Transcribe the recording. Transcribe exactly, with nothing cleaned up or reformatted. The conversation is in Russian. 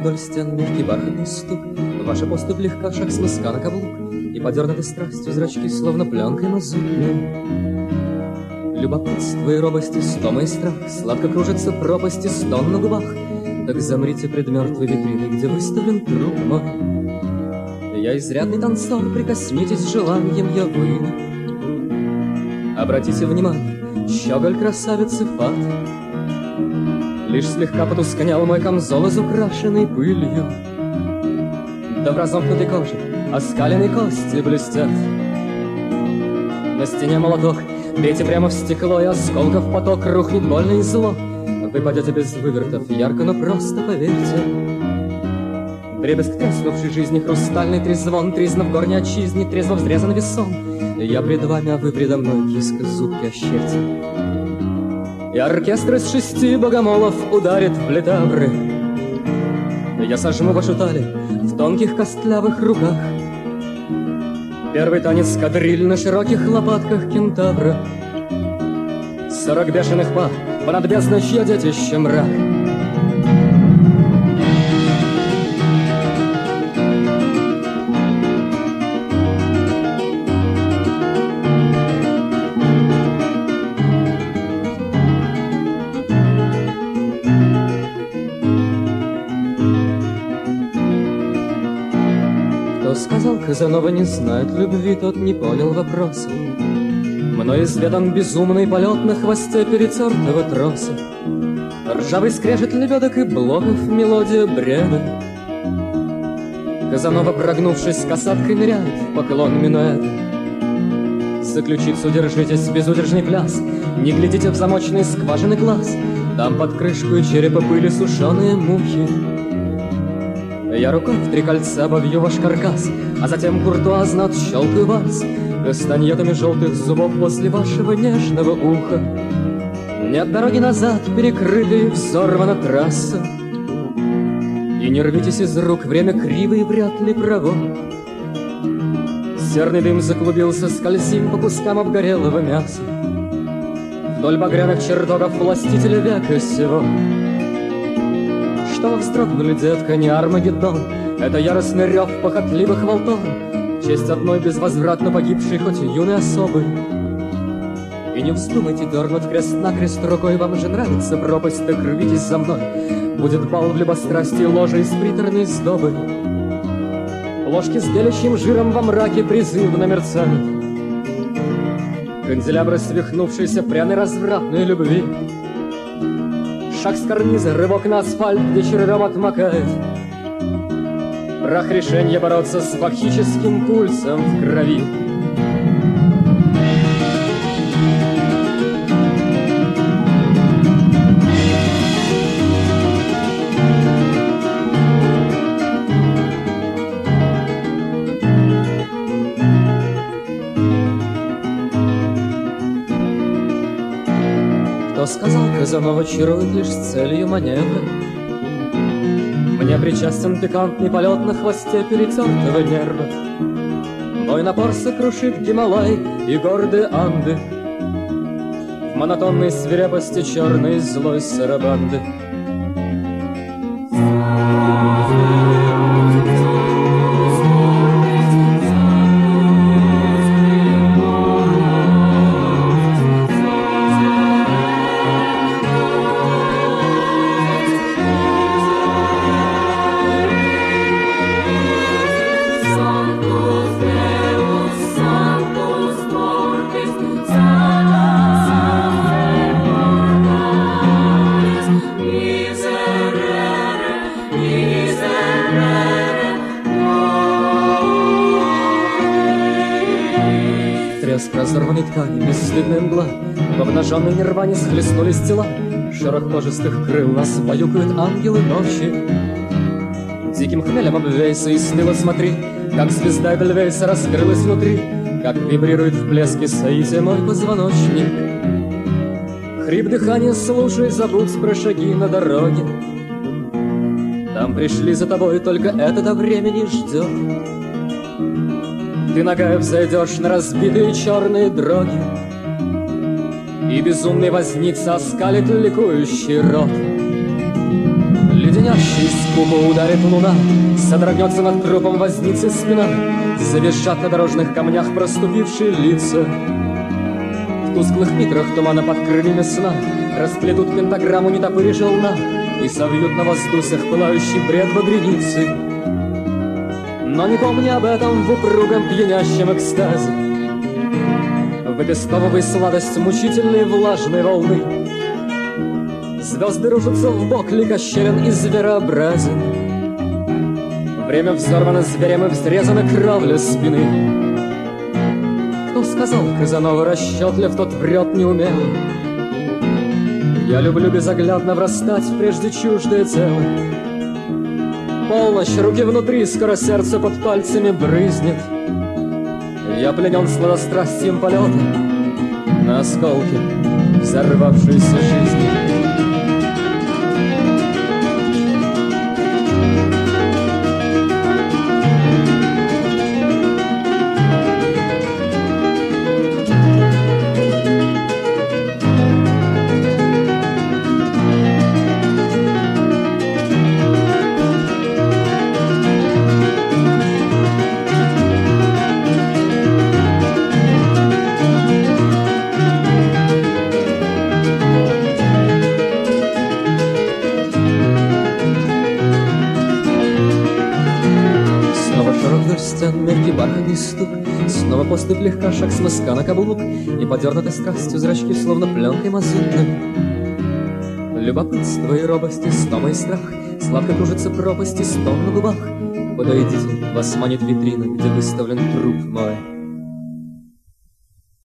вдоль стен мягкий бархатный стук. Ваша поступь легка, шаг с мыска на каблук, и подернуты страстью зрачки, словно пленкой мазутной. Любопытство и робость, истома и страх, сладко кружится пропасть и стон на губах. Так замрите пред мертвой витриной, где выставлен труп мой. Я изрядный танцор, прикоснитесь желанием, я выйду. Обратите внимание, щеголь красавицы фат. Лишь слегка потускнел мой камзол, изукрашенный пылью. Да в разомкнутой коже оскаленные кости блестят. На стене молоток, бейте прямо в стекло, и осколков поток рухнет больно и зло. Вы пойдете без вывертов, ярко, но просто поверьте. Дребезг треснувшей жизни, хрустальный трезвон, тризна в горней отчизне, трезво взрезан весом. Я пред вами, а вы предо мной, киска зубки ощерьте. И оркестр из шести богомолов ударит в литавры. Я сожму вашу талию в тонких костлявых руках. Первый танец кадриль на широких лопатках кентавра. Сорок бешеных пар, понад бездной, чье детище мрак. Кто сказал, Казанова не знает любви, тот не понял вопроса. Мной изведан безумный полет на хвосте перетертого троса. Ржавый скрежет лебедок и блоков, мелодия бреда. Казанова, прогнувшись касаткой, ныряет в поклон минуэта. За ключицу держитесь, безудержный пляс, не глядите в замочные скважины глаз. Там под крышку и черепа пыли сушеные мухи. Я рукой в три кольца обовью ваш каркас, а затем куртуазно отщелкаю вас кастаньетами желтых зубов после вашего нежного уха. Нет дороги назад, перекрытая и взорвана трасса. И не рвитесь из рук, время криво и вряд ли право. Серный дым заклубился, скользим по кускам обгорелого мяса. Вдоль багряных чертогов властителя века сего. Что вы вздрогнули, детка, не Армагеддон, это яростный рев похотливых волтон, честь одной безвозвратно погибшей, хоть и юной особы. И не вздумайте дернуть крест-накрест рукой, вам же нравится пропасть, так рвитесь за мной. Будет бал в любострастии, ложа из приторной сдобы. Ложки с белящим жиром во мраке призывно мерцают. Канделябры свихнувшейся пряной развратной любви. Шаг с карниза, рывок на асфальт, где червем отмокает. Прах решения бороться с бакхическим пульсом в крови. Кто сказал, Казанова чарует лишь с целью маневра? Мне причастен пикантный полет на хвосте перетертого нерва. Мой напор сокрушит Гималай и гордые Анды в монотонной свирепости черной злой сарабанды. Треск разорванной ткани, бесстыдная мгла, в обнаженной нирване схлестнулись тела. Шорох множестых крыл нас баюкают ангелы ночи. Диким хмелем обвейся и снова смотри, как звезда Эдельвейса раскрылась внутри, как вибрирует в блеске соития мой позвоночник. Хрип дыхания слушай, забудь про шаги на дороге. Там пришли за тобой, только это до времени ждет. Ты ногой взойдешь на разбитые черные дроги, и безумный возница оскалит ликующий рот. леденящей скуку ударит луна, содрогнется над трупом возницы спина, завизжат на дорожных камнях проступившие лица. В тусклых митрах тумана под крыльями сна расплетут пентаграмму нетопырь луна и совьют на воздусах пылающий бред багряницы. Но не помни об этом в упругом пьянящем экстазе, выпестовывай сладость мучительной влажной волны. Звезды рушатся в бок, ликощелен и зверообразен. Время взорвано зверем и взрезана кровля спины. Кто сказал, Казанова расчетлив, тот врет неумело. Я люблю безоглядно врастать в прежде чуждое тело. Полночь, руки внутри, скоро сердце под пальцами брызнет. Я пленен сладострастием полета на осколки взорвавшейся жизни. Мягкий бархатный стук, снова поступь легка, шаг с мыска на каблук, и подернуты страстью зрачки, словно пленкой мазутной. Любопытство и робость, и стома и страх, сладко кружится пропасть и стон на губах. Подойдите, вас манит витрина, где выставлен труп мой.